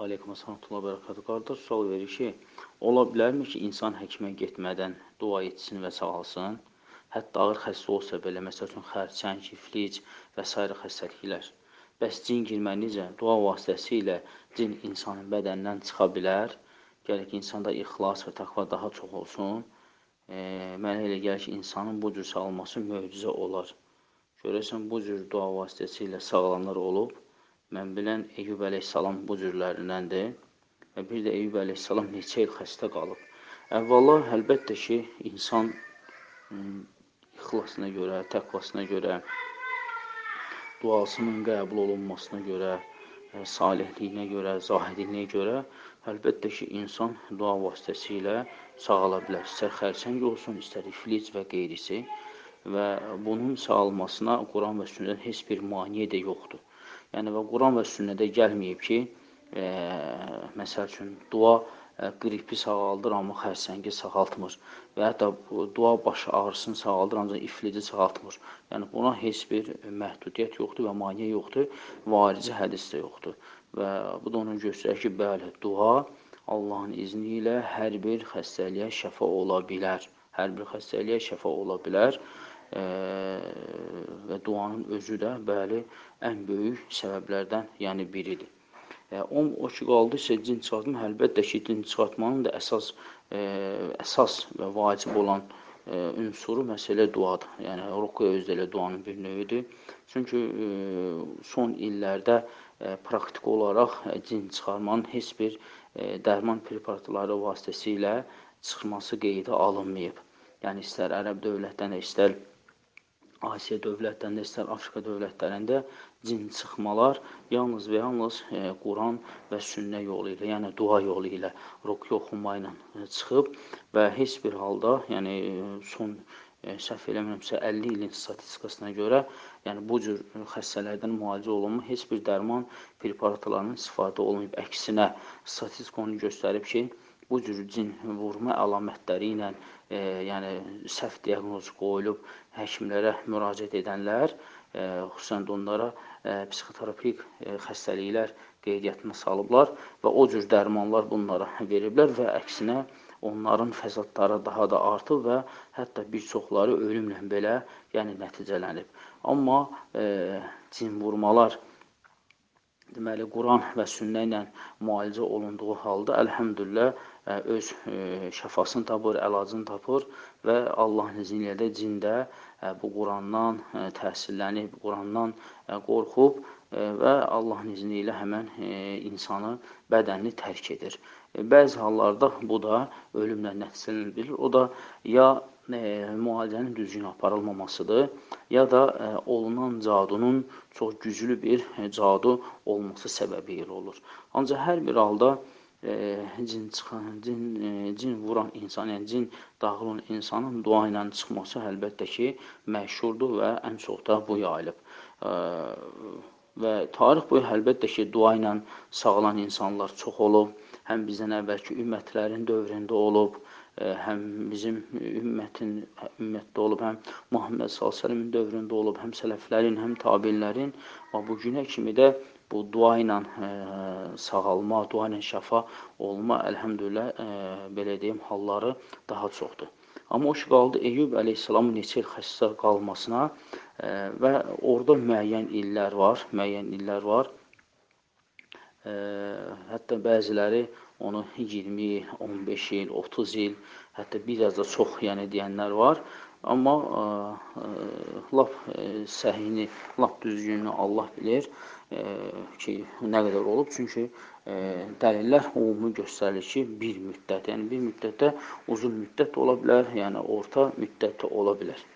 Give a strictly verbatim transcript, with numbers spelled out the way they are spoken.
Aleykum əssalam və bərəkatü. Qardaş, sual verir ki, ola bilərmi ki, insan həkimə getmədən dua etsin və sağalsın? Hətta ağır xəstə olsa belə, məsəl üçün, xərçəng, iflic və s. xəstəliklər. Bəs cin girmənicə, dua vasitəsilə cin insanın bədənindən çıxa bilər. Gəlir ki, insanda ixlas və təqva daha çox olsun. E, mənə elə gəlir ki, insanın bu cür sağalması möcüzə olar. Görəsən, bu cür dua vasitəsilə sağalanlar olub. Mən bilən Eyyub əleyhissalam bu cürlərindəndir və bir də Eyyub əleyhissalam neçə il xəstə qalıb. Əvvəla, əlbəttə ki, insan ixlasına görə, təqvasına görə, duasının qəbul olunmasına görə, salihliyinə görə, zahidliyinə görə, əlbəttə ki, insan dua vasitəsilə sağala bilər. İstər xərçəng olsun, istər iflic və qeyrisi və bunun sağalmasına Quran və sünnədən heç bir maniyə də yoxdur. Yəni, və Quran və sünnədə gəlməyib ki, e, məsəl üçün, dua e, qripi sağaldır, amma xərsəngi sağaltmır. Və hətta dua baş ağrısını sağaldır, ancaq iflici sağaltmır. Yəni, buna heç bir məhdudiyyət yoxdur və maniyə yoxdur, varici hədis də yoxdur. Və bu da onu göstərir ki, bəli, dua Allahın izni ilə hər bir xəstəliyə şəfa ola bilər. Hər bir xəstəliyə şəfa ola bilər. E, və duanın özü də, bəli, ən böyük səbəblərdən yəni biridir. E, o, o ki, qaldı isə cin çıxartma, əlbəttə ki, cin çıxartmanın da əsas, e, əsas və vacib olan e, ünsuru məsələ duadır. Yəni, ruqya özü elə duanın bir növüdür. Çünki e, son illərdə e, praktik olaraq e, cin çıxarmanın heç bir e, dərman preparatları vasitəsilə çıxması qeydə alınmayıb. Yəni, istər ərəb dövlətlərində, istər Asiya dövlətlərində, istər Afrika dövlətlərində cin çıxmalar yalnız və yalnız e, Quran və sünnə yolu ilə, yəni dua yolu ilə, ruqya oxuma ilə çıxıb və heç bir halda, yəni son e, səhv eləmirəmsə əlli ilin statistikasına görə, yəni bu cür xəstələrdən müalicə olunma heç bir dərman preparatlarının istifadə olunmayıb. Əksinə, statistika onu göstərib ki, bu cür cin vurma əlamətləri ilə, e, yəni səhv diaqnoz qoyulub həkimlərə müraciət edənlər, e, xüsusən də onlara e, psixoterapik e, xəstəliklər qeydiyyatına salıblar və o cür dərmanlar bunlara veriblər və əksinə onların fəsadları daha da artıb və hətta bir çoxları ölümlə belə yəni nəticələnib. Amma e, cin vurmalar deməli, Quran və sünnə ilə müalicə olunduğu halda, əlhəmdülillah, öz şəfasını tapır, əlacını tapır və Allahın izni ilə də cin də bu Qurandan təsirlənib, Qurandan qorxub və Allahın izni ilə həmən insanı, bədənini tərk edir. Bəzi hallarda bu da ölümlə nəticələnə bilir. O da ya e, müalicənin düzgün aparılmamasıdır, ya da e, olunan cadunun çox güclü bir e, cadu olması səbəbi ilə olur. Ancaq hər bir halda e, cin, çıxan, cin, e, cin vuran insan, yəni cin daxil olan insanın dua ilə çıxması əlbəttə ki, məşhurdur və ən çox da bu yayılıb. E, və tarix boyu əlbəttə ki, dua ilə sağlanan insanlar çox olub. Həm bizdən əvvəlki ümmətlərin dövründə olub, həm bizim ümmətin ümmətdə olub, həm Muhammed sallallahu əleyhi və səlləmin dövründə olub, həm sələflərin, həm tabinlərin və bu günə kimi də bu dua ilə e, sağalma, dua ilə şəfa olma, əlhəmdülillah, e, belə deyim, halları daha çoxdur. Amma o ki, qaldı Eyyub əleyhissalamın neçə il xəstə qalmasına e, və orada müəyyən illər var, müəyyən illər var. E, hətta bəziləri onu iyirmi il, on beş il, otuz il, hətta biraz da çox yəni deyənlər var. Amma ə, ə, lap ə, səhini, lap düzgününü Allah bilir ə, ki, nə qədər olub. Çünki ə, dəlillər ümumi göstərir ki, bir müddət, yəni bir müddətdə uzun müddət ola bilər, yəni orta müddət ola bilər.